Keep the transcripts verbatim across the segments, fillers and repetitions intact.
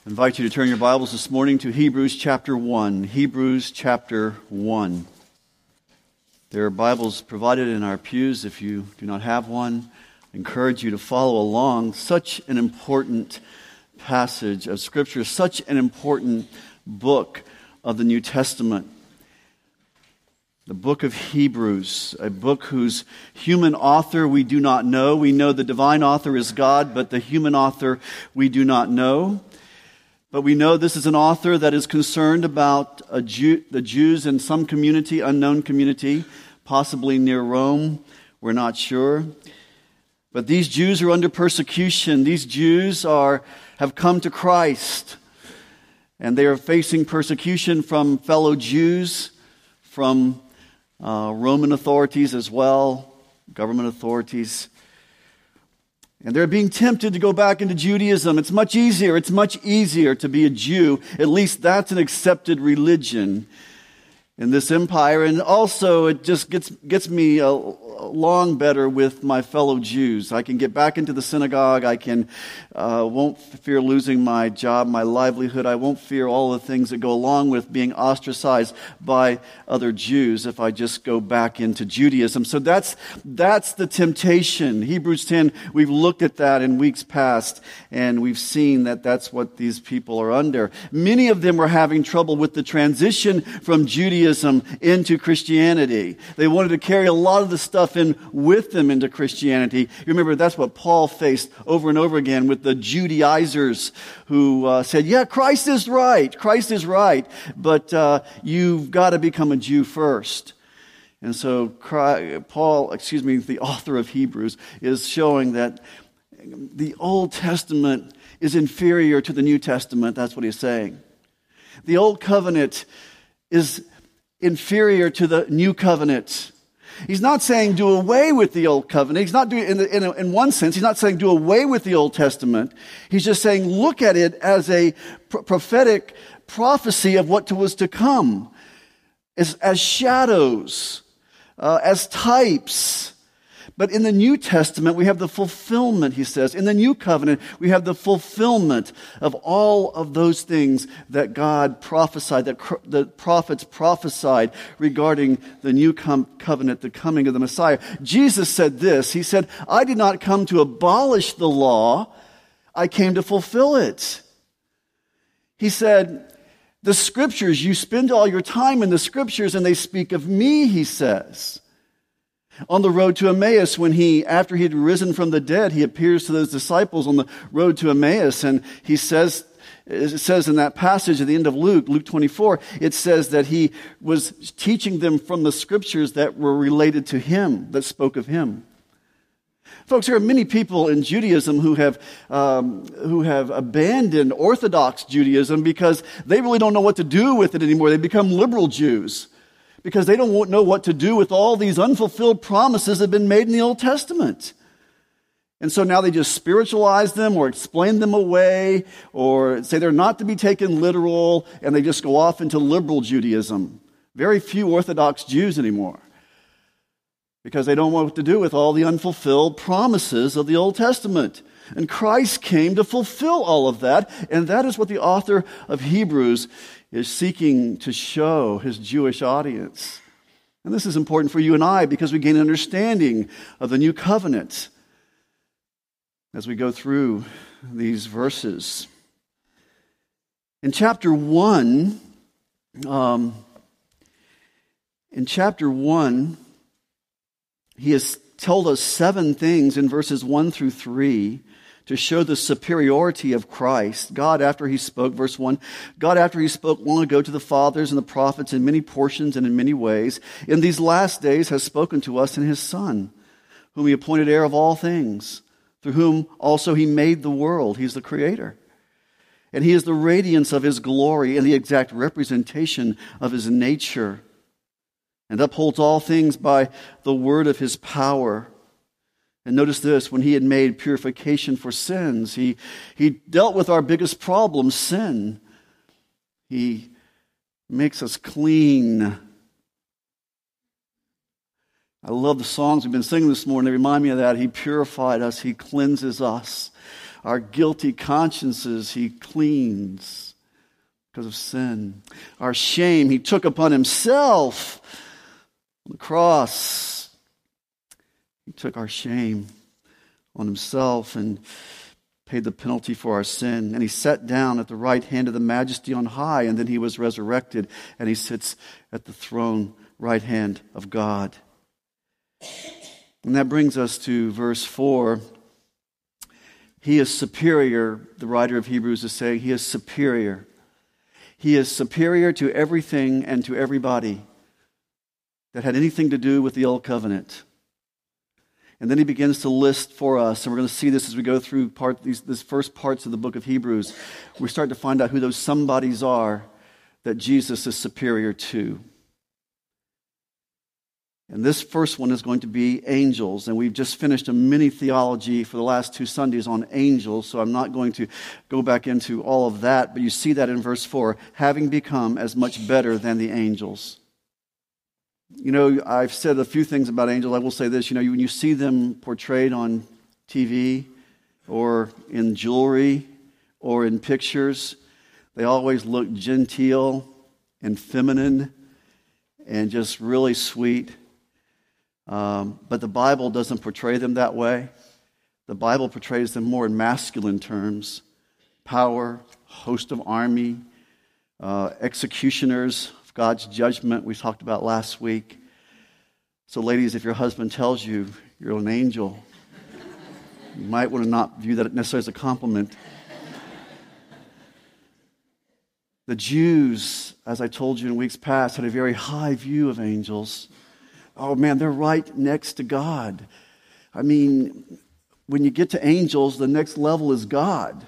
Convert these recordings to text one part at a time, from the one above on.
I invite you to turn your Bibles this morning to Hebrews chapter one. Hebrews chapter one. There are Bibles provided in our pews. If you do not have one, I encourage you to follow along. Such an important passage of Scripture, such an important book of the New Testament. The book of Hebrews, a book whose human author we do not know. We know the divine author is God, but the human author we do not know. But we know this is an author that is concerned about a Jew, the Jews in some community, unknown community, possibly near Rome. We're not sure. But these Jews are under persecution. These Jews are have come to Christ. And they are facing persecution from fellow Jews, from uh, Roman authorities as well, government authorities. And they're being tempted to go back into Judaism. It's much easier. It's much easier to be a Jew. At least that's an accepted religion in this empire. And also it just gets gets me uh, along better with my fellow Jews. I can get back into the synagogue. I can uh, won't fear losing my job, my livelihood. I won't fear all the things that go along with being ostracized by other Jews if I just go back into Judaism. So that's that's the temptation. Hebrews ten, we've looked at that in weeks past, and we've seen that that's what these people are under. Many of them were having trouble with the transition from Judaism into Christianity. They wanted to carry a lot of the stuff in with them into Christianity. You remember that's what Paul faced over and over again with the Judaizers who uh, said, yeah, Christ is right, Christ is right, but uh, you've got to become a Jew first. And so Paul, excuse me, the author of Hebrews, is showing that the Old Testament is inferior to the New Testament. That's what he's saying. The Old Covenant is inferior to the New Covenant. He's not saying do away with the Old Covenant. He's not doing, in, in, in one sense, he's not saying do away with the Old Testament. He's just saying look at it as a pro- prophetic prophecy of what was to come, as, as shadows, uh, as types. But in the New Testament, we have the fulfillment, he says. In the New Covenant, we have the fulfillment of all of those things that God prophesied, that cr- the prophets prophesied regarding the New com- Covenant, the coming of the Messiah. Jesus said this, he said, I did not come to abolish the law, I came to fulfill it. He said, the Scriptures, you spend all your time in the Scriptures and they speak of me, he says. On the road to Emmaus, when he, after he had risen from the dead, he appears to those disciples on the road to Emmaus, and he says, it says in that passage at the end of Luke, Luke twenty-four, it says that he was teaching them from the Scriptures that were related to him, that spoke of him. Folks, there are many people in Judaism who have um, who have abandoned Orthodox Judaism because they really don't know what to do with it anymore. They become liberal Jews, because they don't know what to do with all these unfulfilled promises that have been made in the Old Testament. And so now they just spiritualize them or explain them away or say they're not to be taken literal, and they just go off into liberal Judaism. Very few Orthodox Jews anymore, because they don't know what to do with all the unfulfilled promises of the Old Testament. And Christ came to fulfill all of that, and that is what the author of Hebrews is seeking to show his Jewish audience. And this is important for you and I because we gain understanding of the new covenant as we go through these verses. In chapter one, um, in chapter one, he has told us seven things in verses one through three to show the superiority of Christ. God, after he spoke, verse one, God, after he spoke long ago to the fathers and the prophets in many portions and in many ways, in these last days has spoken to us in his Son, whom he appointed heir of all things, through whom also he made the world. He's the creator. And he is the radiance of his glory and the exact representation of his nature, and upholds all things by the word of his power. And notice this, when he had made purification for sins, he, he dealt with our biggest problem, sin. He makes us clean. I love the songs we've been singing this morning. They remind me of that. He purified us. He cleanses us. Our guilty consciences he cleans because of sin. Our shame he took upon himself on the cross. He took our shame on himself and paid the penalty for our sin. And he sat down at the right hand of the Majesty on high, and then he was resurrected, and he sits at the throne right hand of God. And that brings us to verse four. He is superior, the writer of Hebrews is saying, he is superior. He is superior to everything and to everybody that had anything to do with the old covenant. And then he begins to list for us, and we're going to see this as we go through part these, these first parts of the book of Hebrews. We start to find out who those somebodies are that Jesus is superior to. And this first one is going to be angels. And we've just finished a mini theology for the last two Sundays on angels, so I'm not going to go back into all of that. But you see that in verse four, having become as much better than the angels. You know, I've said a few things about angels. I will say this, you know, when you see them portrayed on T V or in jewelry or in pictures, they always look genteel and feminine and just really sweet. Um, but the Bible doesn't portray them that way. The Bible portrays them more in masculine terms. Power, host of army, uh, executioners of God's judgment we talked about last week. So ladies, if your husband tells you you're an angel, you might want to not view that necessarily as a compliment. The Jews, as I told you in weeks past, had a very high view of angels. Oh man, they're right next to God. I mean, when you get to angels, the next level is God.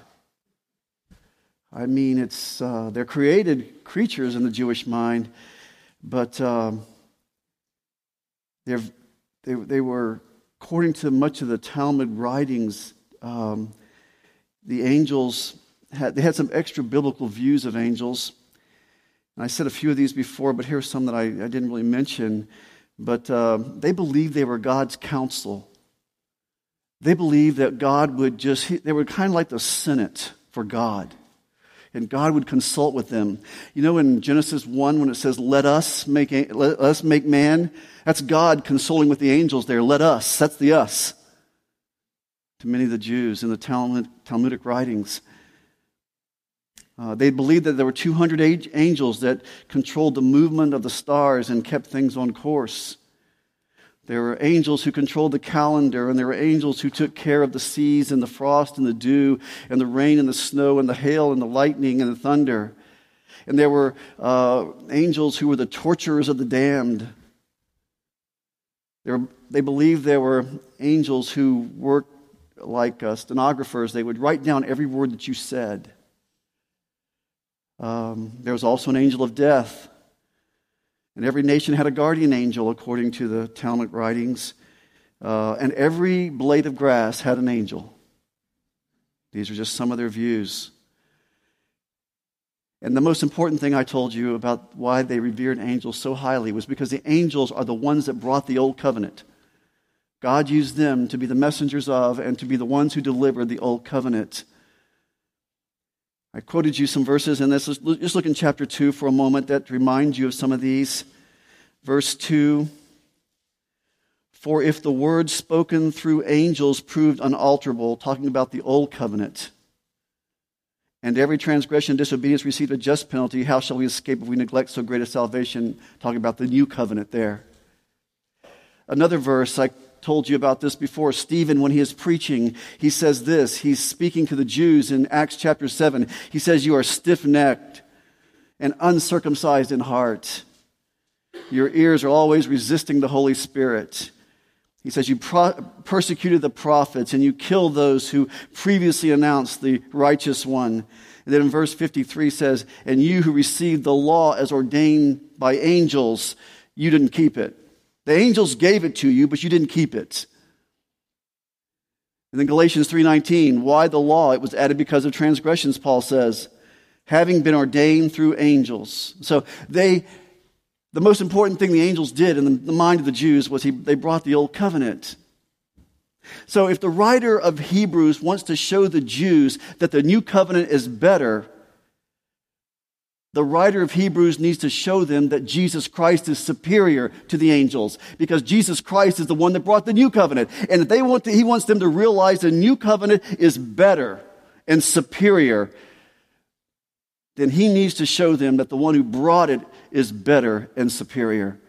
I mean, it's uh, they're created creatures in the Jewish mind, but um, they they they were, according to much of the Talmud writings, um, the angels had they had some extra biblical views of angels. And I said a few of these before, but here's some that I, I didn't really mention. But uh, they believed they were God's counsel. They believed that God would just, they were kind of like the Senate for God. And God would consult with them. You know, in Genesis one, when it says, let us make, let us make man, that's God consulting with the angels there. Let us, that's the us. To many of the Jews in the Talmud, Talmudic writings. Uh, they believed that there were two hundred angels that controlled the movement of the stars and kept things on course. There were angels who controlled the calendar, and there were angels who took care of the seas and the frost and the dew and the rain and the snow and the hail and the lightning and the thunder. And there were uh, angels who were the torturers of the damned. There were, they believed there were angels who worked like uh, stenographers. They would write down every word that you said. Um, there was also an angel of death. And every nation had a guardian angel, according to the Talmud writings. Uh, and every blade of grass had an angel. These are just some of their views. And the most important thing I told you about why they revered angels so highly was because the angels are the ones that brought the Old Covenant. God used them to be the messengers of and to be the ones who delivered the Old Covenant. I quoted you some verses in this. Just look in chapter two for a moment that remind you of some of these. Verse two, for if the word spoken through angels proved unalterable, talking about the old covenant, and every transgression and disobedience received a just penalty, how shall we escape if we neglect so great a salvation? Talking about the new covenant there. Another verse, I told you about this before. Stephen, when he is preaching, he says this. He's speaking to the Jews in Acts chapter seven. He says, you are stiff-necked and uncircumcised in heart. Your ears are always resisting the Holy Spirit. He says, you pro- persecuted the prophets and you killed those who previously announced the righteous one. And then in verse fifty-three says, and you who received the law as ordained by angels, you didn't keep it. The angels gave it to you, but you didn't keep it. And then Galatians three nineteen, why the law? It was added because of transgressions, Paul says, having been ordained through angels. So they, the most important thing the angels did in the mind of the Jews was he, they brought the old covenant. So if the writer of Hebrews wants to show the Jews that the new covenant is better, the writer of Hebrews needs to show them that Jesus Christ is superior to the angels, because Jesus Christ is the one that brought the new covenant. And if they want to, he wants them to realize the new covenant is better and superior, then he needs to show them that the one who brought it is better and superior.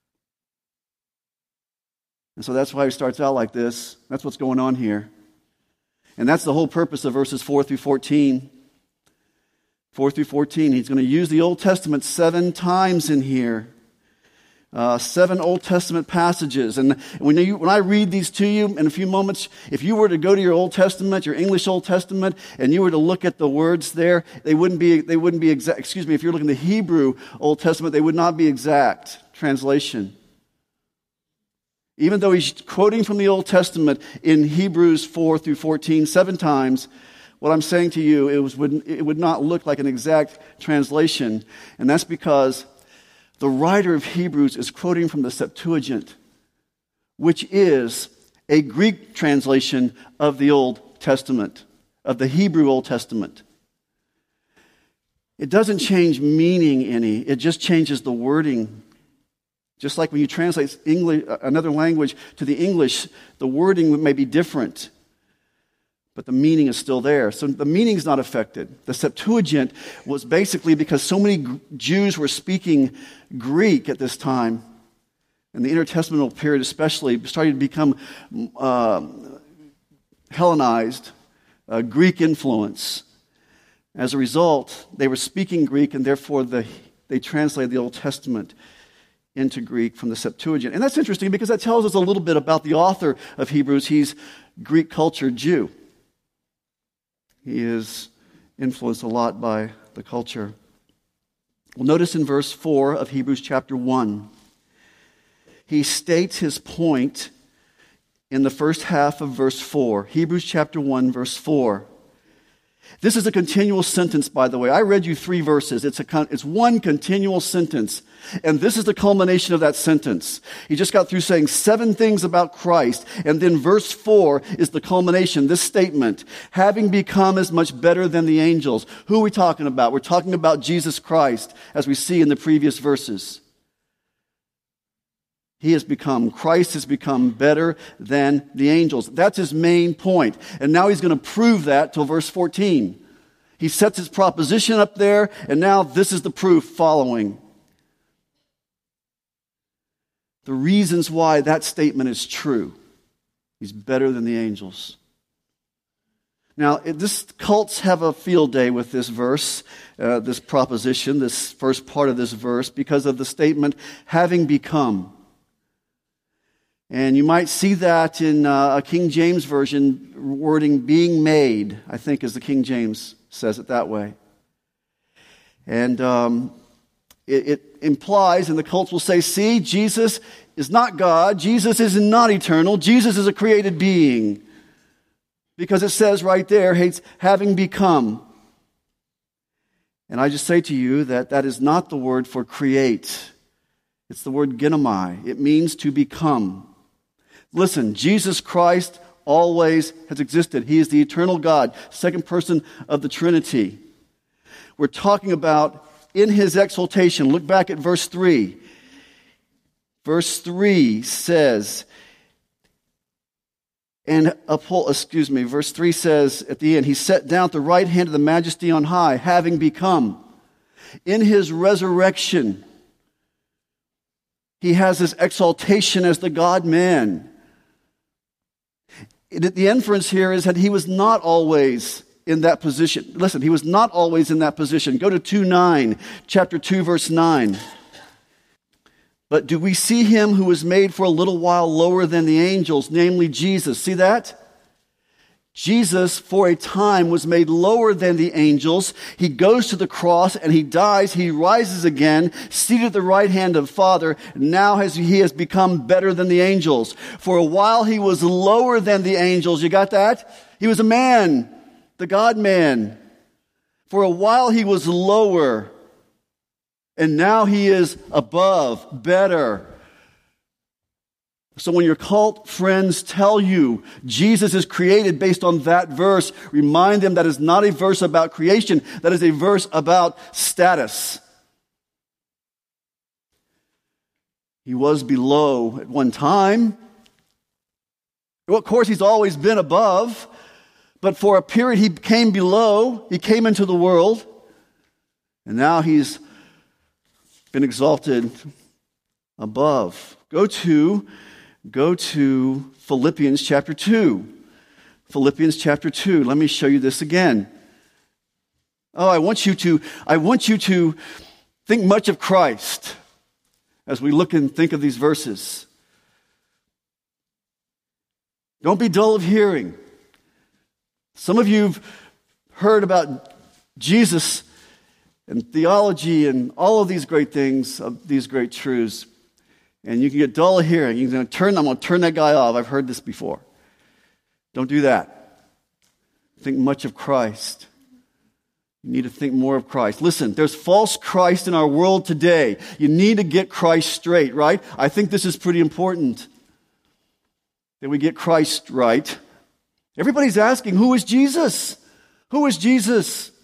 And so that's why he starts out like this. That's what's going on here. And that's the whole purpose of verses four through fourteen. four through fourteen. He's going to use the Old Testament seven times in here. Uh, seven Old Testament passages. And when, you, when I read these to you in a few moments, if you were to go to your Old Testament, your English Old Testament, and you were to look at the words there, they wouldn't be, they wouldn't be exact. Excuse me, if you're looking at the Hebrew Old Testament, they would not be exact translation. Even though he's quoting from the Old Testament in Hebrews four through fourteen, seven times, what I'm saying to you, it, was, would, it would not look like an exact translation. And that's because the writer of Hebrews is quoting from the Septuagint, which is a Greek translation of the Old Testament, of the Hebrew Old Testament. It doesn't change meaning any, it just changes the wording. Just like when you translate English, another language to the English, the wording may be different, but the meaning is still there. So the meaning is not affected. The Septuagint was basically because so many Jews were speaking Greek at this time, and the intertestamental period especially started to become uh, Hellenized, uh, Greek influence. As a result, they were speaking Greek, and therefore the, they translated the Old Testament into Greek from the Septuagint. And that's interesting because that tells us a little bit about the author of Hebrews. He's Greek cultured Jew. He is influenced a lot by the culture. Well, notice in verse four of Hebrews chapter one, he states his point in the first half of verse four. Hebrews chapter one, verse four. This is a continual sentence, by the way. I read you three verses. It's, a, it's one continual sentence. And this is the culmination of that sentence. He just got through saying seven things about Christ. And then verse four is the culmination, this statement. Having become as much better than the angels. Who are we talking about? We're talking about Jesus Christ, as we see in the previous verses. He has become, Christ has become better than the angels. That's his main point. And now he's going to prove that till verse fourteen. He sets his proposition up there, and now this is the proof following. The reasons why that statement is true. He's better than the angels. Now, this cults have a field day with this verse, uh, this proposition, this first part of this verse, because of the statement, having become. And you might see that in uh, a King James version, wording being made, I think is the King James says it that way. And um, it, it implies, and the cults will say, see, Jesus is not God. Jesus is not eternal. Jesus is a created being. Because it says right there, having become. And I just say to you that that is not the word for create. It's the word ginomai. It means to become. Listen, Jesus Christ always has existed. He is the eternal God, second person of the Trinity. We're talking about in his exaltation. Look back at verse three. Verse three says, and uphold, excuse me, verse three says at the end, he sat down at the right hand of the majesty on high, having become. In his resurrection, he has this exaltation as the God-man. The inference here is that he was not always in that position. Listen, he was not always in that position. Go to two nine, chapter two, verse nine. But do we see him who was made for a little while lower than the angels, namely Jesus? See that? Jesus, for a time, was made lower than the angels. He goes to the cross and he dies. He rises again, seated at the right hand of the Father. Now has, he has become better than the angels. For a while he was lower than the angels. You got that? He was a man, the God-man. For a while he was lower. And now he is above, better. So when your cult friends tell you Jesus is created based on that verse, remind them that is not a verse about creation. That is a verse about status. He was below at one time. Well, of course, he's always been above. But for a period, he came below. He came into the world. And now he's been exalted above. Go to... Go to Philippians chapter two. Philippians chapter two. Let me show you this again. Oh, I want you to, I want you to think much of Christ as we look and think of these verses. Don't be dull of hearing. Some of you have heard about Jesus and theology and all of these great things, of these great truths. And you can get dull of hearing. You can turn, I'm going to turn that guy off. I've heard this before. Don't do that. Think much of Christ. You need to think more of Christ. Listen, there's false Christ in our world today. You need to get Christ straight, right? I think this is pretty important that we get Christ right. Everybody's asking, who is Jesus? Who is Jesus?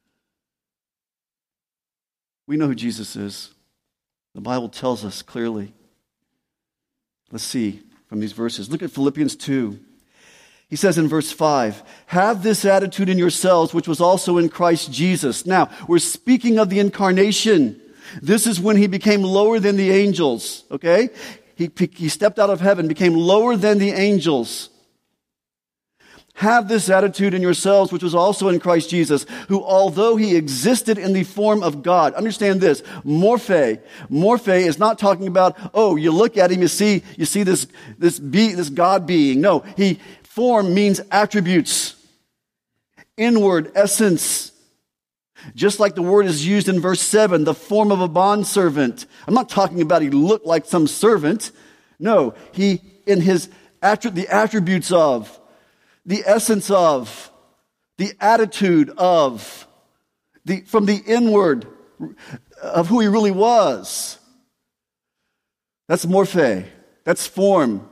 We know who Jesus is. The Bible tells us clearly. Let's see from these verses. Look at Philippians two. He says in verse five, have this attitude in yourselves, which was also in Christ Jesus. Now, we're speaking of the incarnation. This is when he became lower than the angels, okay? He, he stepped out of heaven, became lower than the angels. Have this attitude in yourselves, which was also in Christ Jesus, who, although he existed in the form of God, understand this, morphe, morphe is not talking about, oh, you look at him, you see, you see this, this be, this God being. No, he, form means attributes, inward, essence. Just like the word is used in verse seven, the form of a bondservant. I'm not talking about he looked like some servant. No, he, in his, the attributes of, the essence of, the attitude of, the from the inward of who he really was. That's morphe. That's form.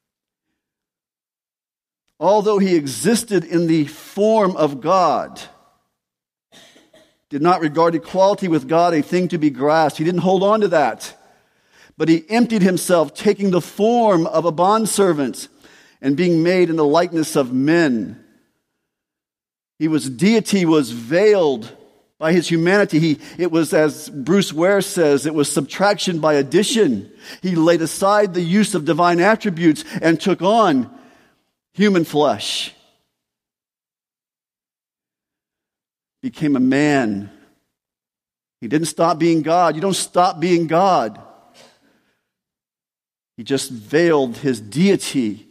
Although he existed in the form of God, did not regard equality with God a thing to be grasped. He didn't hold on to that. But he emptied himself, taking the form of a bondservant, and being made in the likeness of men. He was, deity was veiled by his humanity. He, it was, as Bruce Ware says, it was subtraction by addition. He laid aside the use of divine attributes and took on human flesh. Became a man. He didn't stop being God. You don't stop being God. He just veiled his deity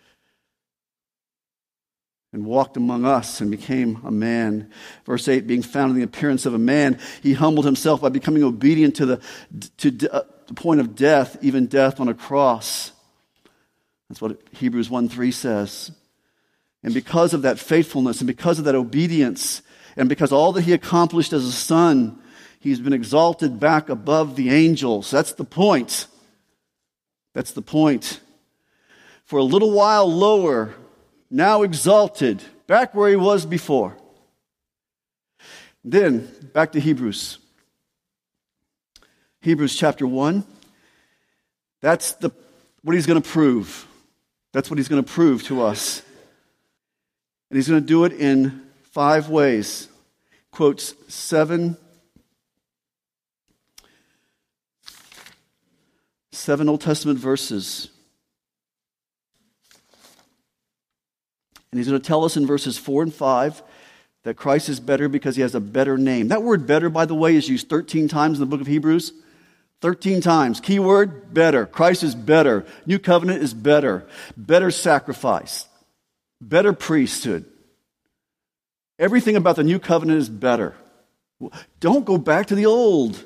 and walked among us and became a man. Verse eight, being found in the appearance of a man, he humbled himself by becoming obedient to the, to uh, the point of death, even death on a cross. That's what Hebrews one three says. And because of that faithfulness and because of that obedience and because all that he accomplished as a son, he's been exalted back above the angels. That's the point. That's the point. For a little while lower, now exalted, back where he was before. Then, back to Hebrews. Hebrews chapter one. That's the what he's going to prove. That's what he's going to prove to us. And he's going to do it in five ways. Quotes seven, seven Old Testament verses. And he's going to tell us in verses four and five that Christ is better because he has a better name. That word better, by the way, is used thirteen times in the book of Hebrews. thirteen times. Key word, better. Christ is better. New covenant is better. Better sacrifice. Better priesthood. Everything about the new covenant is better. Don't go back to the old.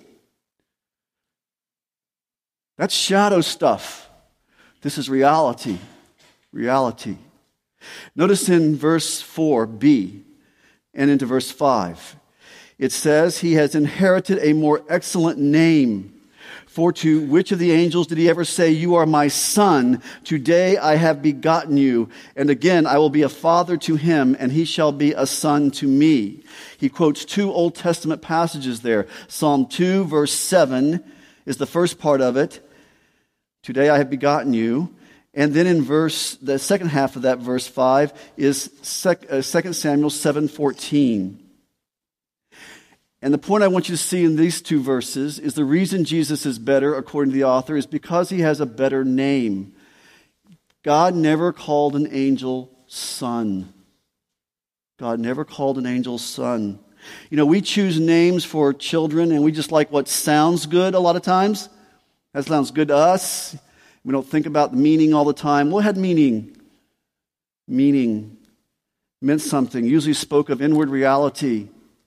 That's shadow stuff. This is reality. Reality. Notice in verse four b and into verse five, it says he has inherited a more excellent name. For to which of the angels did he ever say, you are my son, today I have begotten you, and again I will be a father to him, and he shall be a son to me? He quotes two Old Testament passages there. Psalm two, verse seven is the first part of it. Today I have begotten you. And then in verse, the second half of that verse five is Second Samuel seven fourteen. And the point I want you to see in these two verses is the reason Jesus is better, according to the author, is because he has a better name. God never called an angel son. God never called an angel son. You know, we choose names for children and we just like what sounds good a lot of times. That sounds good to us. We don't think about the meaning all the time. What had meaning? Meaning meant something. Usually spoke of inward reality.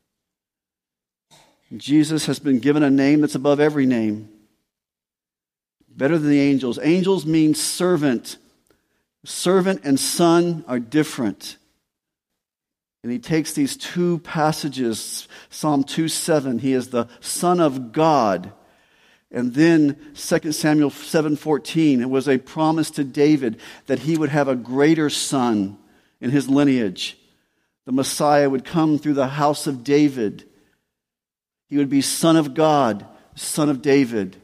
Jesus has been given a name that's above every name. Better than the angels. Angels mean servant. Servant and son are different. And he takes these two passages, Psalm two seven, he is the Son of God. And then Second Samuel seven fourteen, it was a promise to David that he would have a greater son in his lineage. The Messiah would come through the house of David. He would be Son of God, Son of David.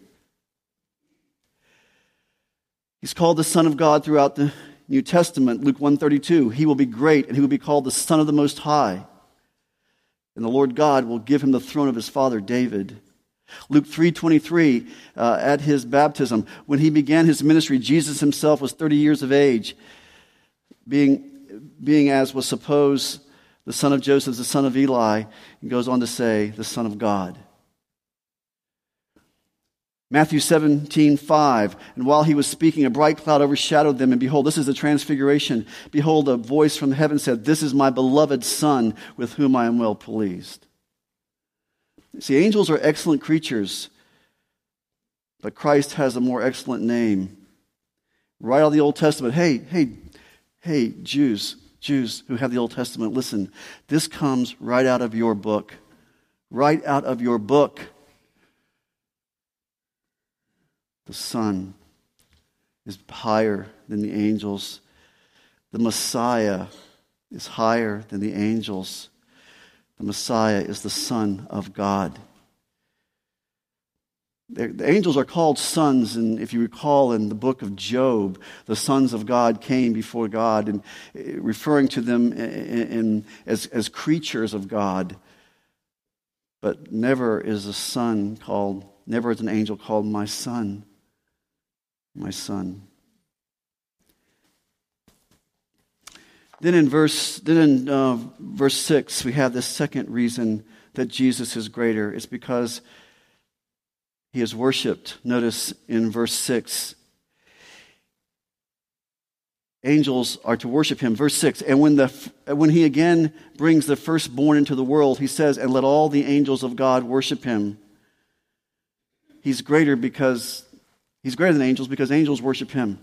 He's called the Son of God throughout the New Testament. Luke one thirty-two, he will be great and he will be called the Son of the Most High. And the Lord God will give him the throne of his father David. Luke three twenty-three, uh, at his baptism, when he began his ministry, Jesus himself was thirty years of age, being, being as was supposed the son of Joseph, the son of Eli, and goes on to say, the Son of God. Matthew seventeen five, and while he was speaking, a bright cloud overshadowed them, and behold, this is the transfiguration. Behold, a voice from heaven said, this is my beloved Son, with whom I am well pleased. See, angels are excellent creatures, but Christ has a more excellent name. Right out of the Old Testament, hey, hey, hey, Jews, Jews who have the Old Testament, listen, this comes right out of your book. Right out of your book. The Son is higher than the angels. The Messiah is higher than the angels. The Messiah is the Son of God. The angels are called sons, and if you recall in the book of Job, the sons of God came before God, and referring to them in, in, as, as creatures of God. But never is a son called, never is an angel called my son, my son. Then in verse, then in uh, verse six, we have the second reason that Jesus is greater. It's because he is worshipped. Notice in verse six, angels are to worship him. Verse six, and when the when he again brings the firstborn into the world, he says, and let all the angels of God worship him. He's greater because he's greater than angels because angels worship him.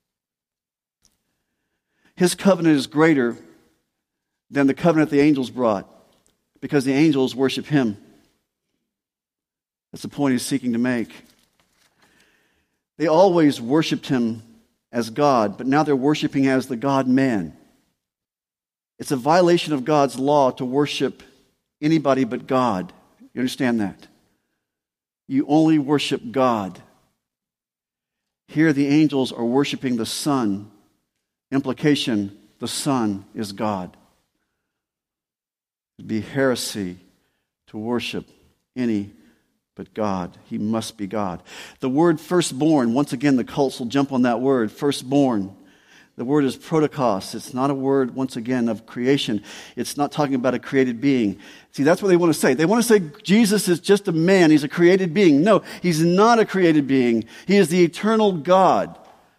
His covenant is greater than the covenant the angels brought because the angels worship him. That's the point he's seeking to make. They always worshiped him as God, but now they're worshiping as the God-man. It's a violation of God's law to worship anybody but God. You understand that? You only worship God. Here the angels are worshiping the Son. Implication, the Son is God. It'd be heresy to worship any but God. He must be God. The word firstborn, once again the cults will jump on that word, firstborn. The word is protokos. It's not a word, once again, of creation. It's not talking about a created being. See, that's what they want to say. They want to say Jesus is just a man. He's a created being. No, he's not a created being. He is the eternal God.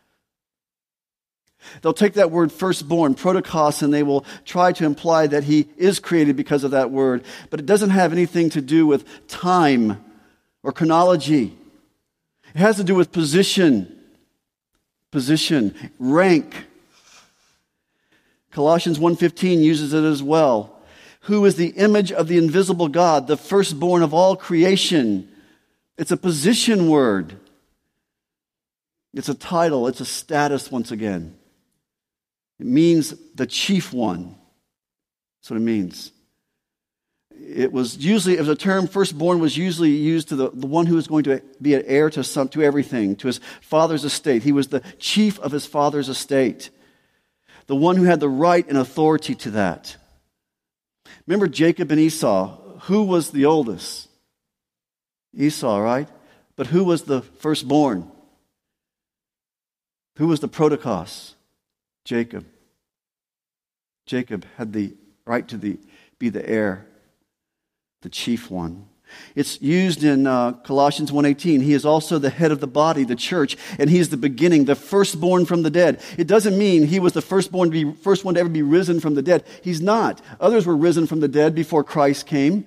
They'll take that word firstborn, protokos, and they will try to imply that he is created because of that word. But it doesn't have anything to do with time or chronology. It has to do with position, position, rank. Colossians one fifteen uses it as well. Who is the image of the invisible God, the firstborn of all creation. It's a position word. It's a title. It's a status once again. It means the chief one. That's what it means. It was usually, as a term, firstborn was usually used to the, the one who was going to be an heir to some, to everything, to his father's estate. He was the chief of his father's estate. The one who had the right and authority to that. Remember Jacob and Esau. Who was the oldest? Esau, right? But who was the firstborn? Who was the protokos? Jacob. Jacob had the right to the, be the heir, the chief one. It's used in uh, Colossians one eighteen. He is also the head of the body, the church, and he is the beginning, the firstborn from the dead. It doesn't mean he was the firstborn to be first one to ever be risen from the dead. He's not. Others were risen from the dead before Christ came.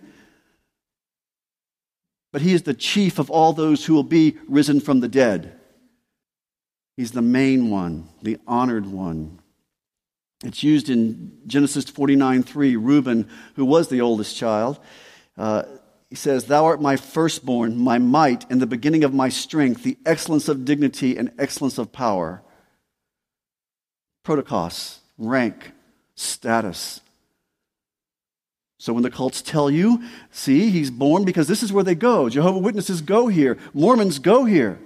But he is the chief of all those who will be risen from the dead. He's the main one, the honored one. It's used in Genesis forty-nine three. Reuben, who was the oldest child, uh, he says, "Thou art my firstborn, my might, and the beginning of my strength, the excellence of dignity and excellence of power." Protokos, rank, status. So when the cults tell you, see, he's born because this is where they go. Jehovah's Witnesses go here. Mormons go here.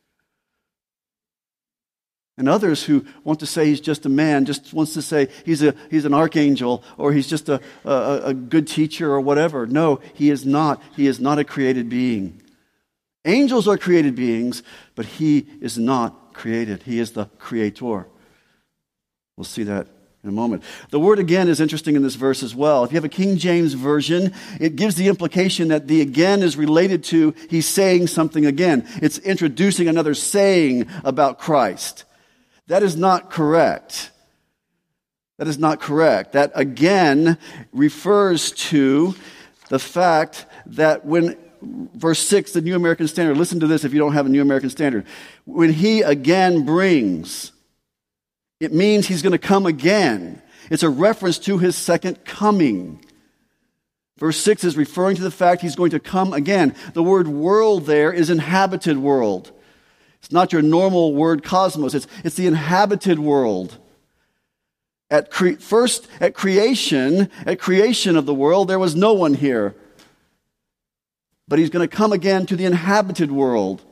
And others who want to say he's just a man, just wants to say he's a he's an archangel, or he's just a, a, a good teacher or whatever. No, he is not. He is not a created being. Angels are created beings, but he is not created. He is the creator. We'll see that in a moment. The word again is interesting in this verse as well. If you have a King James version, it gives the implication that the again is related to he's saying something again. It's introducing another saying about Christ. That is not correct. That is not correct. That again refers to the fact that when, verse six, the New American Standard, listen to this if you don't have a New American Standard. When he again brings, it means he's going to come again. It's a reference to his second coming. Verse six is referring to the fact he's going to come again. The word world there is inhabited world. It's not your normal word cosmos. It's, it's the inhabited world. At cre- first, at creation, at creation of the world, there was no one here. But he's going to come again to the inhabited world.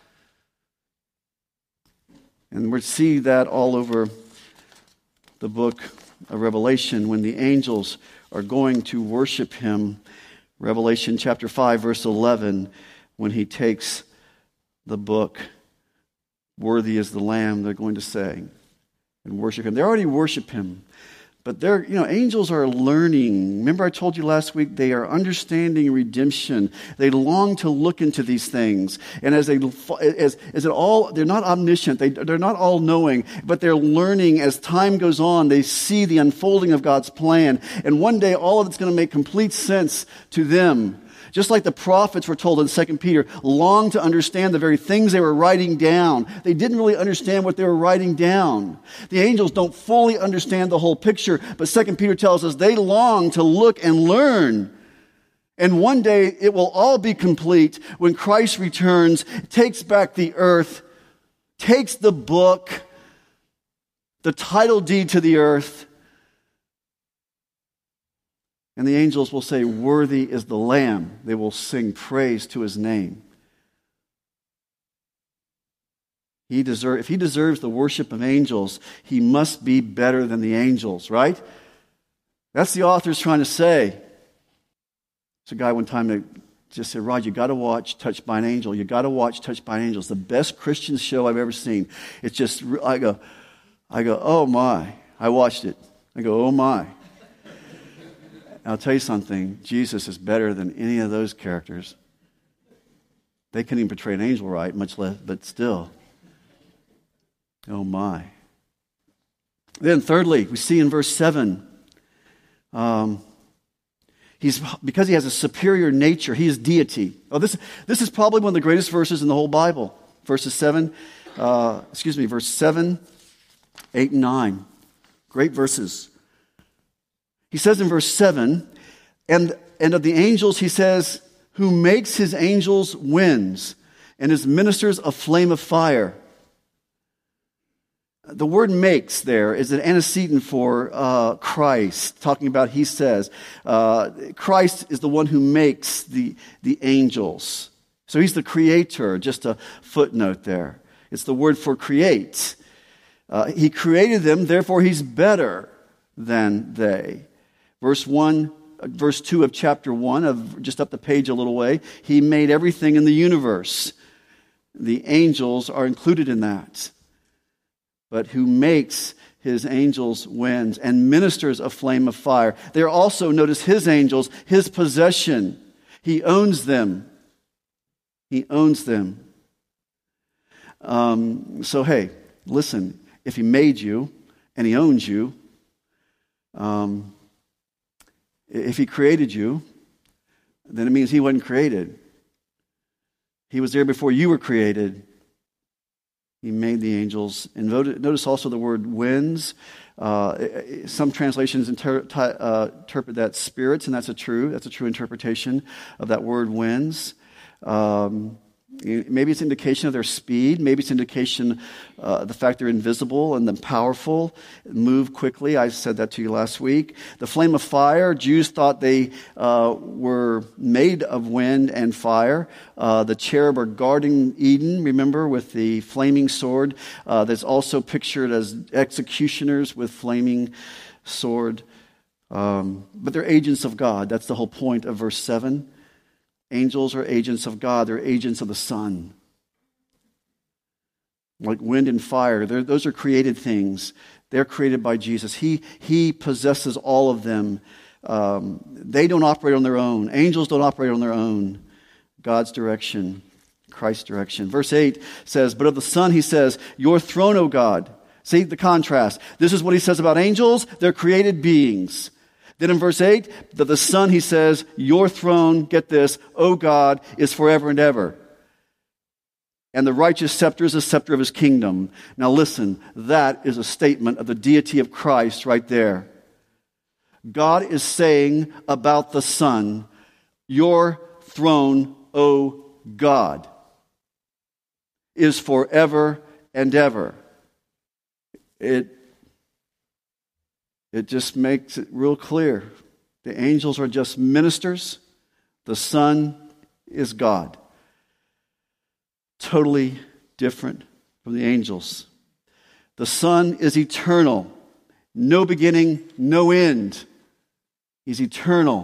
And we see that all over the book of Revelation when the angels are going to worship him. Revelation chapter five, verse eleven, when he takes the book. Worthy is the Lamb, they're going to say, and worship him. They already worship him, but they're, you know, angels are learning. Remember I told you last week, they are understanding redemption. They long to look into these things. And as they, as, as it all, they're not omniscient, they, they're not all knowing, but they're learning as time goes on. They see the unfolding of God's plan. And one day all of it's going to make complete sense to them. Just like the prophets were told in Second Peter, long to understand the very things they were writing down. They didn't really understand what they were writing down. The angels don't fully understand the whole picture, but Second Peter tells us they long to look and learn. And one day it will all be complete when Christ returns, takes back the earth, takes the book, the title deed to the earth, and the angels will say, "Worthy is the Lamb." They will sing praise to his name. He deserve, if he deserves the worship of angels, he must be better than the angels, right? That's the author's trying to say. There's a guy one time that just said, "Rod, you got to watch Touched by an Angel. You got to watch Touched by an Angel. It's the best Christian show I've ever seen." It's just, I go, I go, oh my. I watched it. I go, oh my. I'll tell you something, Jesus is better than any of those characters. They couldn't even portray an angel right, much less, but still. Oh my. Then thirdly, we see in verse seven, um, he's because he has a superior nature, he is deity. Oh, this, this is probably one of the greatest verses in the whole Bible. Verses seven, uh, excuse me, verse seven, eight, and nine. Great verses. He says in verse seven, and, and of the angels, he says, who makes his angels winds and his ministers a flame of fire. The word makes there is an antecedent for uh, Christ, talking about, he says, uh, Christ is the one who makes the, the angels. So he's the creator, just a footnote there. It's the word for create. Uh, he created them, therefore he's better than they. Verse one, verse two of chapter one, of just up the page a little way, he made everything in the universe. The angels are included in that. But who makes his angels winds and ministers a flame of fire. They are also, notice, his angels, his possession. He owns them. He owns them. Um, so, hey, listen, if he made you and he owns you, um, if he created you, then it means he wasn't created. He was there before you were created. He made the angels. And notice also the word winds. Uh, some translations inter- uh, interpret that spirits, and that's a true. That's a true interpretation of that word winds. Um, maybe it's an indication of their speed. Maybe it's an indication of uh, the fact they're invisible and then powerful, move quickly. I said that to you last week. The flame of fire, Jews thought they uh, were made of wind and fire. Uh, the cherub are guarding Eden, remember, with the flaming sword. Uh, that's also pictured as executioners with flaming sword. Um, but they're agents of God. That's the whole point of verse seven. Angels are agents of God. They're agents of the Son. Like wind and fire, They're, those are created things. They're created by Jesus. He, he possesses all of them. Um, they don't operate on their own. Angels don't operate on their own. God's direction, Christ's direction. Verse eight says, but of the Son, he says, your throne, O God. See the contrast. This is what he says about angels. They're created beings. Then in verse eight, that the Son, he says, your throne, get this, O God, is forever and ever. And the righteous scepter is the scepter of his kingdom. Now listen, that is a statement of the deity of Christ right there. God is saying about the Son, your throne, O God, is forever and ever. It It just makes it real clear. The angels are just ministers. The Son is God. Totally different from the angels. The Son is eternal. No beginning, no end. He's eternal.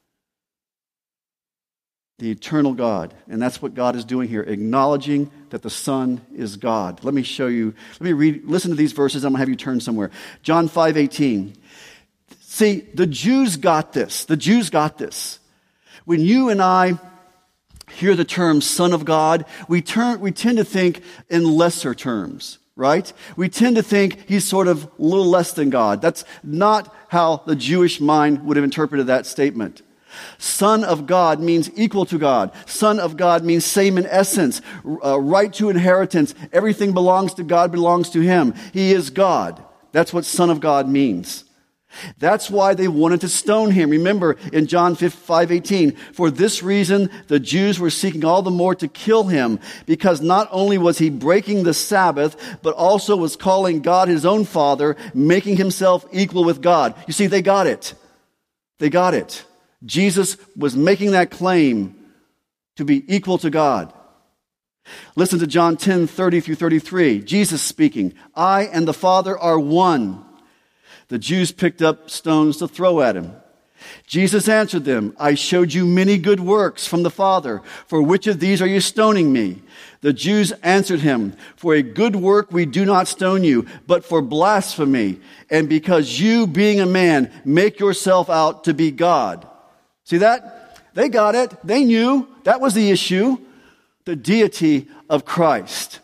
The eternal God. And that's what God is doing here, acknowledging that the Son is God. Let me show you, let me read, listen to these verses. I'm going to have you turn somewhere. John five eighteen. See, the Jews got this. The Jews got this. When you and I hear the term Son of God, we turn, we tend to think in lesser terms, right? We tend to think he's sort of a little less than God. That's not how the Jewish mind would have interpreted that statement. Son of God means equal to God. Son of God means same in essence, uh, right to inheritance. Everything belongs to God, belongs to him. He is God. That's what Son of God means. That's why they wanted to stone him. Remember in John five eighteen, for this reason the Jews were seeking all the more to kill him, because not only was he breaking the Sabbath, but also was calling God his own Father, making himself equal with God. You see, they got it. They got it. Jesus was making that claim to be equal to God. Listen to John ten thirty through thirty-three. Jesus speaking, I and the Father are one. The Jews picked up stones to throw at him. Jesus answered them, I showed you many good works from the Father. For which of these are you stoning me? The Jews answered him, for a good work we do not stone you, but for blasphemy, and because you, being a man, make yourself out to be God. See that? They got it. They knew. That was the issue. The deity of Christ.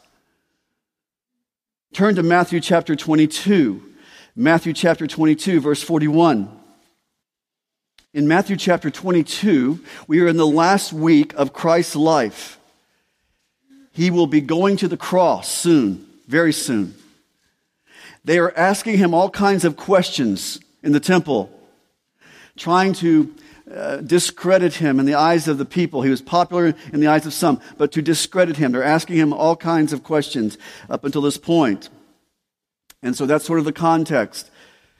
Turn to Matthew chapter twenty-two. Matthew chapter twenty-two, verse forty-one. In Matthew chapter twenty-two, we are in the last week of Christ's life. He will be going to the cross soon, very soon. They are asking him all kinds of questions in the temple, trying to uh, discredit him in the eyes of the people. He was popular in the eyes of some, but to discredit him. They're asking him all kinds of questions up until this point. And so that's sort of the context.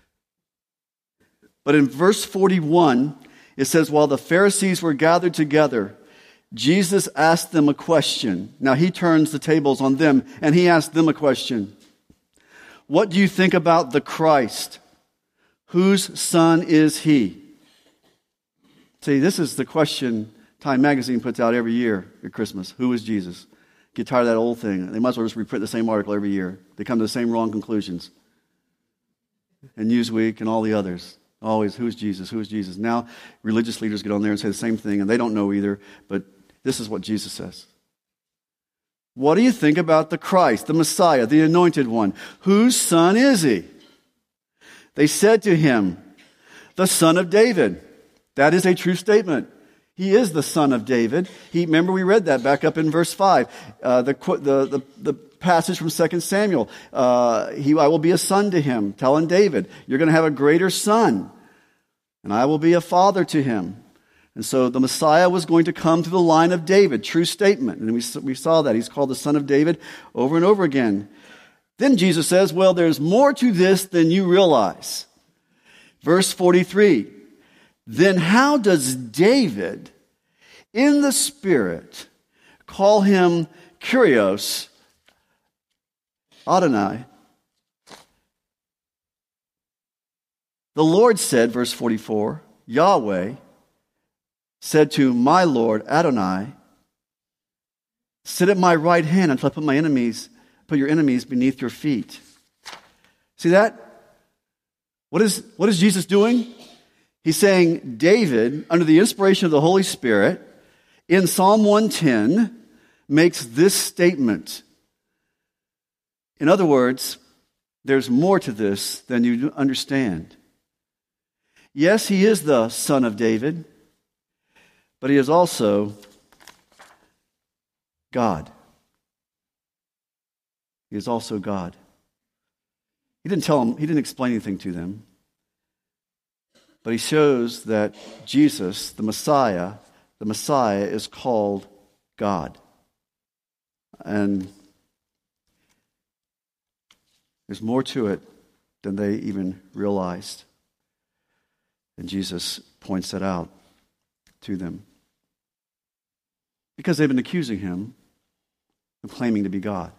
But in verse forty-one, it says, while the Pharisees were gathered together, Jesus asked them a question. Now he turns the tables on them and he asked them a question. What do you think about the Christ? Whose son is he? See, this is the question Time Magazine puts out every year at Christmas. Who is Jesus? Get tired of that old thing. They might as well just reprint the same article every year. They come to the same wrong conclusions. And Newsweek and all the others. Always, who's Jesus? Who's Jesus? Now, religious leaders get on there and say the same thing, and they don't know either, but this is what Jesus says. What do you think about the Christ, the Messiah, the Anointed One? Whose son is he? They said to him, the son of David. That is a true statement. He is the son of David. He, remember we read that back up in verse five, uh, the, the, the, the passage from Second Samuel. Uh, he, I will be a son to him, telling David, you're going to have a greater son, and I will be a father to him. And so the Messiah was going to come through the line of David. True statement. And we, we saw that. He's called the son of David over and over again. Then Jesus says, well, there's more to this than you realize. Verse forty-three. Then how does David, in the Spirit, call him Kyrios, Adonai? The Lord said, verse forty-four, Yahweh said to my Lord Adonai, sit at my right hand until I put my enemies, put your enemies beneath your feet. See that? What is, what is Jesus doing? He's saying David, under the inspiration of the Holy Spirit, in Psalm one ten, makes this statement. In other words, there's more to this than you understand. Yes, he is the son of David, but he is also God. He is also God. He didn't tell them, he didn't explain anything to them. But he shows that Jesus, the Messiah, the Messiah is called God. And there's more to it than they even realized. And Jesus points that out to them. Because they've been accusing him of claiming to be God.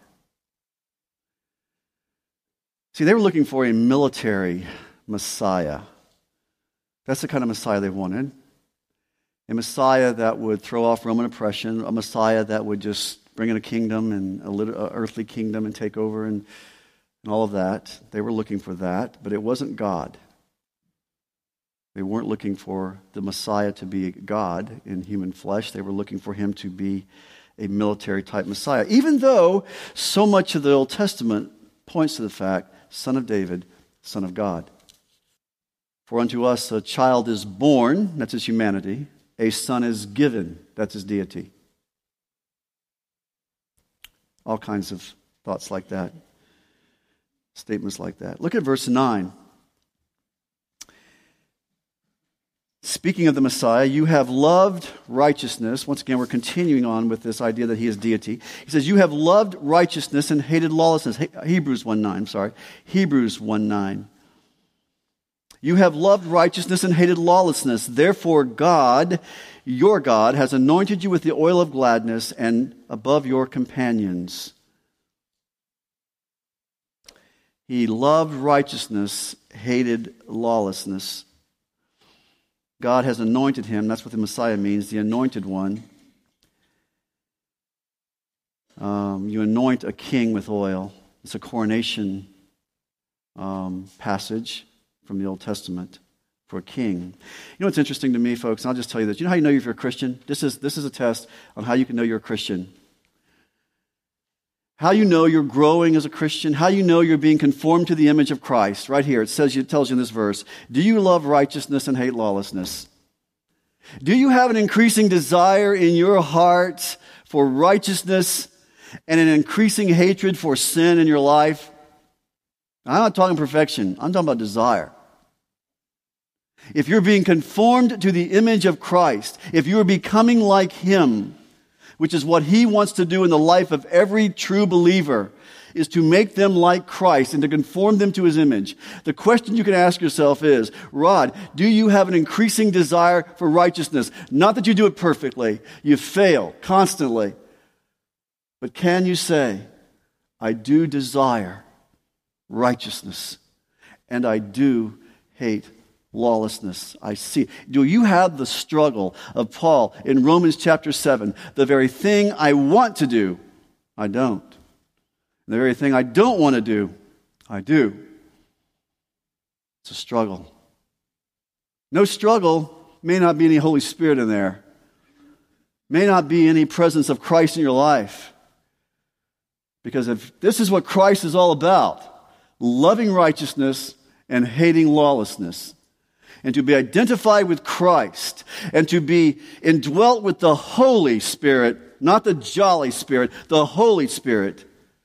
See, they were looking for a military Messiah. That's the kind of Messiah they wanted. A Messiah that would throw off Roman oppression, a Messiah that would just bring in a kingdom and a little, a earthly kingdom and take over and, and all of that. They were looking for that, but it wasn't God. They weren't looking for the Messiah to be God in human flesh. They were looking for him to be a military-type Messiah, even though so much of the Old Testament points to the fact, Son of David, Son of God. For unto us a child is born, that's his humanity. A son is given, that's his deity. All kinds of thoughts like that. Statements like that. Look at verse nine. Speaking of the Messiah, you have loved righteousness. Once again, we're continuing on with this idea that he is deity. He says, you have loved righteousness and hated lawlessness. Hebrews one nine, sorry. Hebrews one nine. You have loved righteousness and hated lawlessness. Therefore, God, your God, has anointed you with the oil of gladness and above your companions. He loved righteousness, hated lawlessness. God has anointed him. That's what the Messiah means, the anointed one. Um, you anoint a king with oil. It's a coronation um, passage from the Old Testament for a king. You know what's interesting to me, folks? And I'll just tell you this. You know how you know if you're a Christian? This is, this is a test on how you can know you're a Christian. How you know you're growing as a Christian, how you know you're being conformed to the image of Christ. Right here, it says, it tells you in this verse, do you love righteousness and hate lawlessness? Do you have an increasing desire in your heart for righteousness and an increasing hatred for sin in your life? I'm not talking perfection. I'm talking about desire. if you're being conformed to the image of Christ, if you are becoming like Him, which is what He wants to do in the life of every true believer, is to make them like Christ and to conform them to His image. The question you can ask yourself is, Rod, do you have an increasing desire for righteousness? Not that you do it perfectly. You fail constantly. But can you say, I do desire righteousness, and I do hate lawlessness? I see. Do you have the struggle of Paul in Romans chapter seven? The very thing I want to do, I don't. The very thing I don't want to do, I do. It's a struggle. No struggle, may not be any Holy Spirit in there. May not be any presence of Christ in your life. Because if this is what Christ is all about, loving righteousness and hating lawlessness, and to be identified with Christ, and to be indwelt with the Holy Spirit, not the jolly Spirit, the Holy Spirit,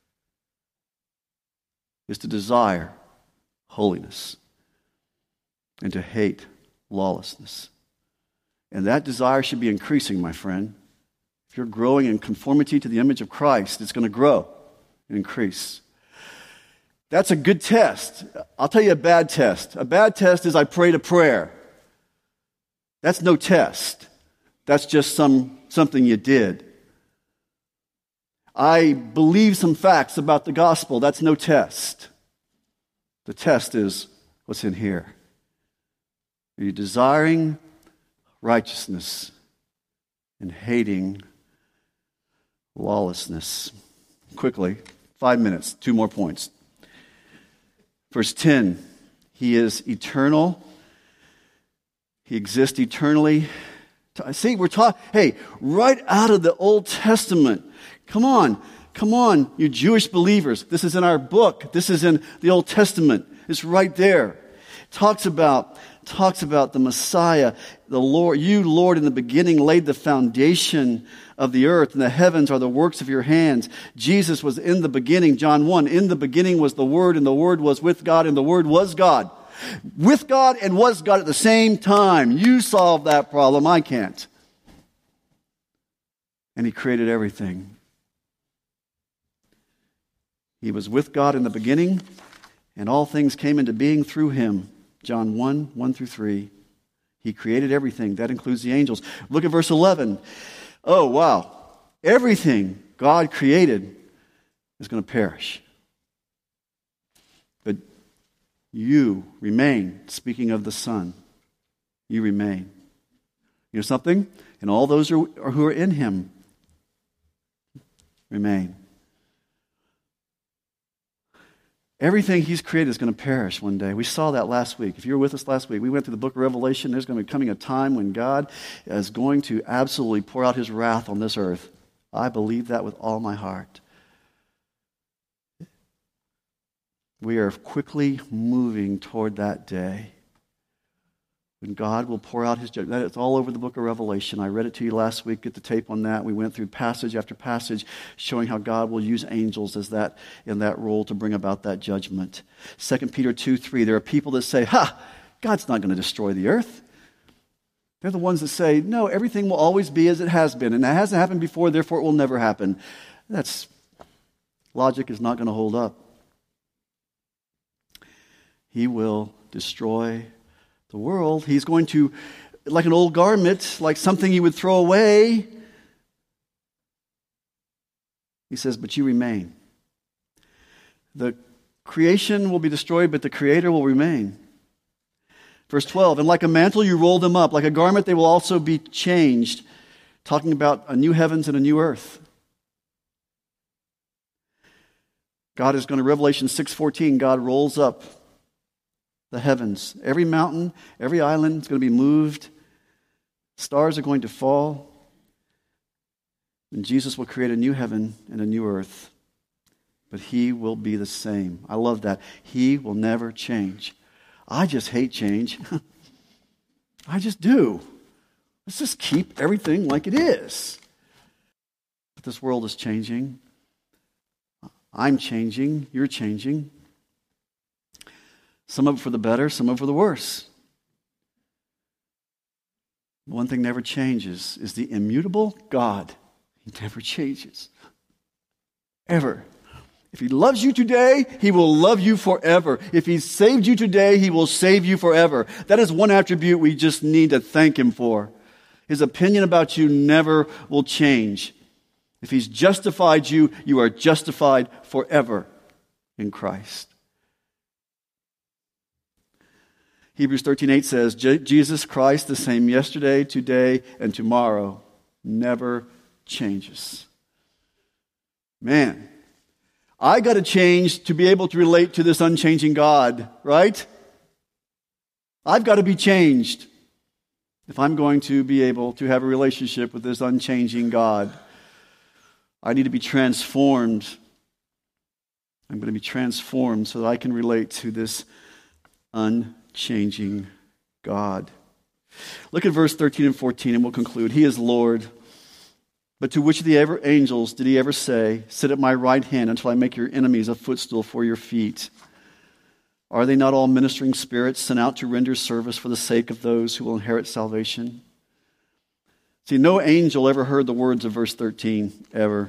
is to desire holiness and to hate lawlessness. And that desire should be increasing, my friend. If you're growing in conformity to the image of Christ, it's going to grow and increase. That's a good test. I'll tell you a bad test. A bad test is I prayed a prayer. That's no test. That's just some something you did. I believe some facts about the gospel. That's no test. The test is what's in here. Are you desiring righteousness and hating lawlessness? Quickly, five minutes, two more points. Verse ten, He is eternal. He exists eternally. See, we're talking, hey, right out of the Old Testament. Come on, come on, you Jewish believers. This is in our book. This is in the Old Testament. It's right there. It talks about, talks about the Messiah, the Lord. You, Lord, in the beginning laid the foundation of the earth, and the heavens are the works of your hands. Jesus was in the beginning, John one. In the beginning was the Word, and the Word was with God, and the Word was God. With God and was God at the same time. You solve that problem. I can't. And He created everything. He was with God in the beginning, and all things came into being through Him. John one, one through three. He created everything. That includes the angels. Look at verse eleven. Oh, wow. Everything God created is going to perish. But you remain. Speaking of the Son, you remain. You know something? And all those who are, who are in Him remain. Everything He's created is going to perish one day. We saw that last week. If you were with us last week, we went through the book of Revelation. There's going to be coming a time when God is going to absolutely pour out His wrath on this earth. I believe that with all my heart. We are quickly moving toward that day when God will pour out His judgment. It's all over the book of Revelation. I read it to you last week. Get the tape on that. We went through passage after passage showing how God will use angels as that in that role to bring about that judgment. Second Peter two, three. There are people that say, ha, God's not going to destroy the earth. They're the ones that say, no, everything will always be as it has been. And it hasn't happened before, therefore it will never happen. That's logic is not going to hold up. He will destroy the world. He's going to, like an old garment, like something you would throw away. He says, but you remain. The creation will be destroyed, but the Creator will remain. Verse twelve, and like a mantle you roll them up. Like a garment they will also be changed. Talking about a new heavens and a new earth. God is going to, Revelation six fourteen, God rolls up the heavens. Every mountain, every island is going to be moved. Stars are going to fall. And Jesus will create a new heaven and a new earth. But He will be the same. I love that. He will never change. I just hate change. I just do. Let's just keep everything like it is. But this world is changing. I'm changing. You're changing. Some of it for the better, some of it for the worse. One thing never changes is the immutable God. He never changes. Ever. If he loves you today, he will love you forever. If he saved you today, he will save you forever. That is one attribute we just need to thank him for. His opinion about you never will change. If he's justified you, you are justified forever in Christ. Hebrews thirteen eight says, Jesus Christ, the same yesterday, today, and tomorrow, never changes. Man, I got to change to be able to relate to this unchanging God, right? I've got to be changed if I'm going to be able to have a relationship with this unchanging God. I need to be transformed. I'm going to be transformed so that I can relate to this unchanging God. Look at verse thirteen and fourteen and we'll conclude. He is Lord. But to which of the ever angels did he ever say, sit at my right hand until I make your enemies a footstool for your feet? Are they not all ministering spirits sent out to render service for the sake of those who will inherit salvation? See, no angel ever heard the words of verse thirteen, ever.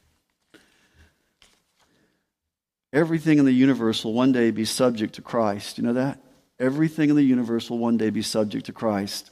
Everything in the universe will one day be subject to Christ. You know that? Everything in the universe will one day be subject to Christ.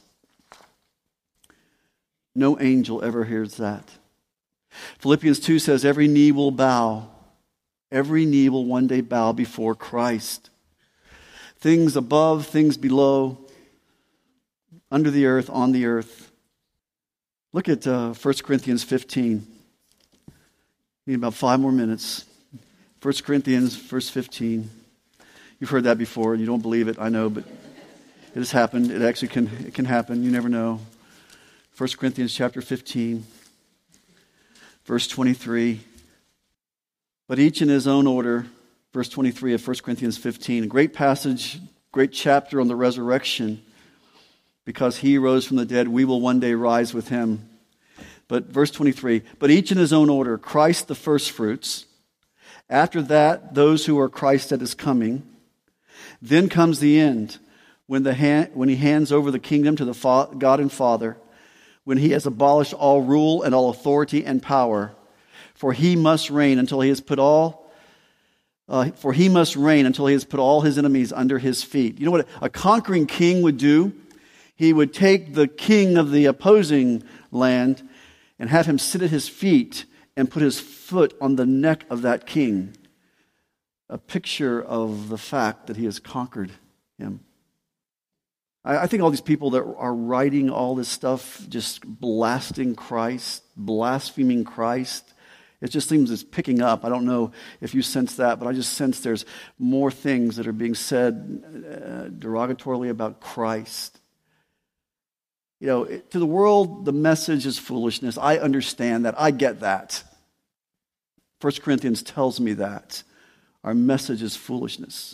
No angel ever hears that. Philippians two says every knee will bow. Every knee will one day bow before Christ. Things above, things below, under the earth, on the earth. Look at uh, First Corinthians fifteen. Need about five more minutes. First Corinthians, verse fifteen. You've heard that before. You don't believe it, I know, but it has happened. It actually can, it can happen. You never know. First Corinthians chapter fifteen, verse twenty-three. But each in his own order, verse twenty-three of First Corinthians fifteen. A great passage, great chapter on the resurrection. Because he rose from the dead, we will one day rise with him. But verse twenty-three, but each in his own order, Christ the firstfruits. After that, those who are Christ at his coming. Then comes the end, when, the hand, when he hands over the kingdom to the fa- God and Father, when he has abolished all rule and all authority and power. For he must reign until he has put all, uh, for he must reign until he has put all his enemies under his feet. You know what a conquering king would do? He would take the king of the opposing land and have him sit at his feet and put his foot on the neck of that king. A picture of the fact that he has conquered him. I, I think all these people that are writing all this stuff, just blasting Christ, blaspheming Christ, it just seems it's picking up. I don't know if you sense that, but I just sense there's more things that are being said uh, derogatorily about Christ. You know, to the world, the message is foolishness. I understand that. I get that. First Corinthians tells me that. Our message is foolishness.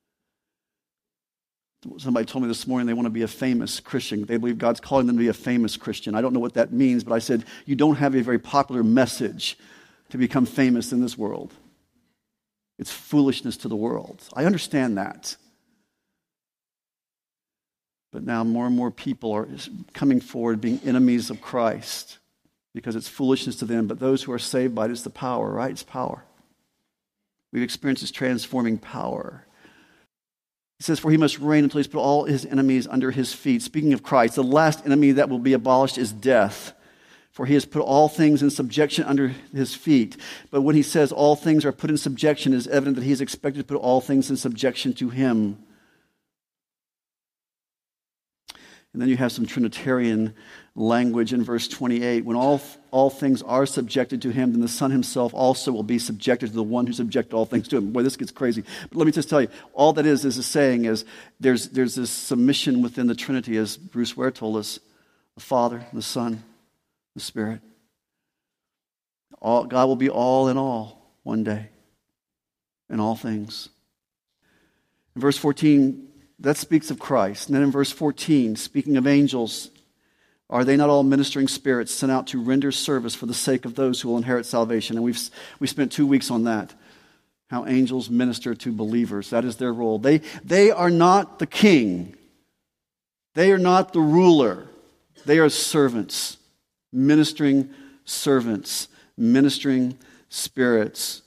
Somebody told me this morning they want to be a famous Christian. They believe God's calling them to be a famous Christian. I don't know what that means, but I said, you don't have a very popular message to become famous in this world. It's foolishness to the world. I understand that. But now more and more people are coming forward being enemies of Christ because it's foolishness to them. But those who are saved by it, it's the power, right? It's power. We've experienced His transforming power. He says, for he must reign until he's put all his enemies under his feet. Speaking of Christ, the last enemy that will be abolished is death. For he has put all things in subjection under his feet. But when he says all things are put in subjection, it is evident that he is expected to put all things in subjection to him. And then you have some Trinitarian language in verse twenty-eight. When all, all things are subjected to him, then the Son himself also will be subjected to the one who subjected all things to him. Boy, this gets crazy. But let me just tell you, all that is is a saying is there's, there's this submission within the Trinity, as Bruce Ware told us, the Father, the Son, the Spirit. All, God will be all in all one day, in all things. In verse fourteen, that speaks of Christ. And then in verse fourteen, speaking of angels, are they not all ministering spirits sent out to render service for the sake of those who will inherit salvation? And we've we spent two weeks on that, how angels minister to believers. That is their role. They, they are not the king. They are not the ruler. They are servants, ministering servants, ministering spirits.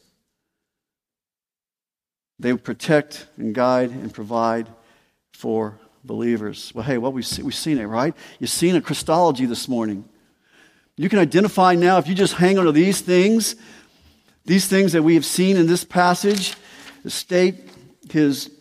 They protect and guide and provide for believers. Well, hey, what we've, we've seen it, right? You've seen a Christology this morning. You can identify now, if you just hang on to these things, these things that we have seen in this passage, the state, his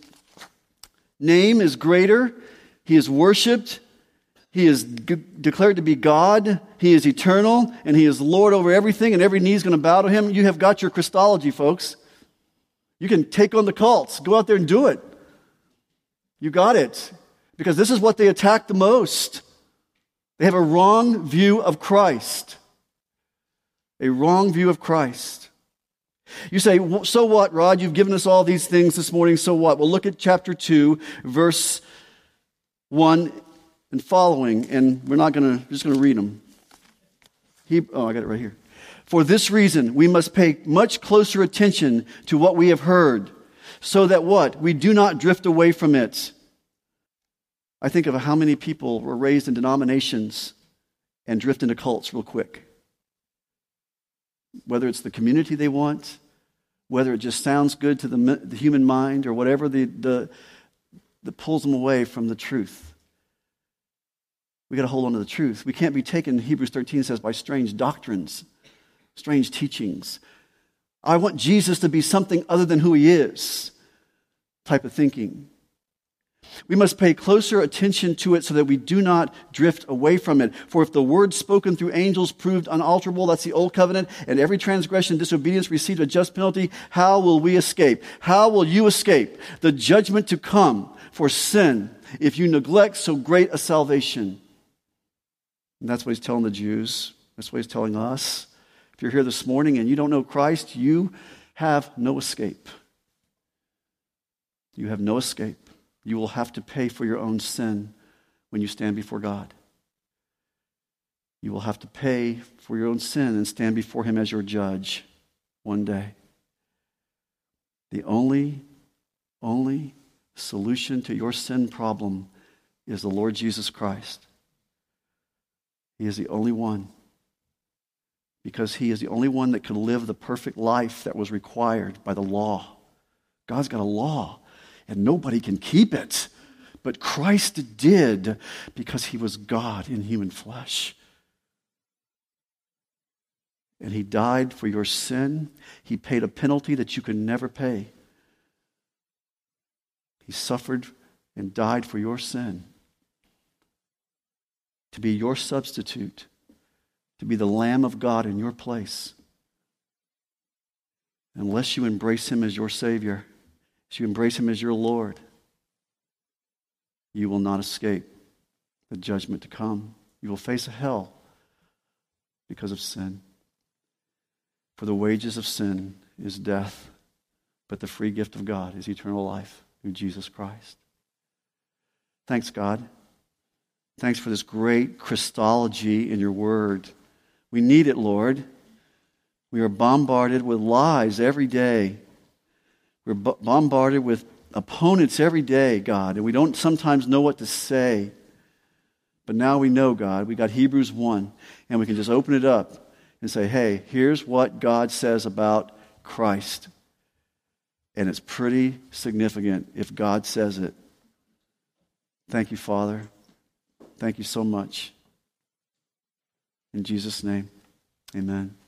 name is greater, he is worshipped, he is g- declared to be God, he is eternal, and he is Lord over everything, and every knee is going to bow to him. You have got your Christology, folks. You can take on the cults. Go out there and do it. You got it. Because this is what they attack the most. They have a wrong view of Christ. A wrong view of Christ. You say, so what, Rod? You've given us all these things this morning, so what? Well, look at chapter two, verse one and following, and we're not going to, just going to read them. He, oh, I got it right here. For this reason, we must pay much closer attention to what we have heard, so that what? We do not drift away from it. I think of how many people were raised in denominations and drift into cults real quick. Whether it's the community they want, whether it just sounds good to the, the human mind, or whatever the, the, that pulls them away from the truth. We got to hold on to the truth. We can't be taken, Hebrews thirteen says, by strange doctrines, strange teachings. I want Jesus to be something other than who he is, type of thinking. We must pay closer attention to it so that we do not drift away from it. For if the word spoken through angels proved unalterable, that's the old covenant, and every transgression and disobedience received a just penalty, how will we escape? How will you escape the judgment to come for sin if you neglect so great a salvation? And that's what he's telling the Jews. That's what he's telling us. If you're here this morning and you don't know Christ, you have no escape. You have no escape. You will have to pay for your own sin when you stand before God. You will have to pay for your own sin and stand before him as your judge one day. The only, only solution to your sin problem is the Lord Jesus Christ. He is the only one. Because he is the only one that could live the perfect life that was required by the law. God's got a law, and nobody can keep it. But Christ did, because he was God in human flesh. And he died for your sin. He paid a penalty that you could never pay. He suffered and died for your sin, to be your substitute, to be the Lamb of God in your place. Unless you embrace him as your Savior, as you embrace him as your Lord, you will not escape the judgment to come. You will face a hell because of sin. For the wages of sin is death, but the free gift of God is eternal life through Jesus Christ. Thanks, God. Thanks for this great Christology in your word. We need it, Lord. We are bombarded with lies every day. We're b- bombarded with opponents every day, God, and we don't sometimes know what to say. But now we know, God. We got Hebrews one, and we can just open it up and say, hey, here's what God says about Christ. And it's pretty significant if God says it. Thank you, Father. Thank you so much. In Jesus' name, amen.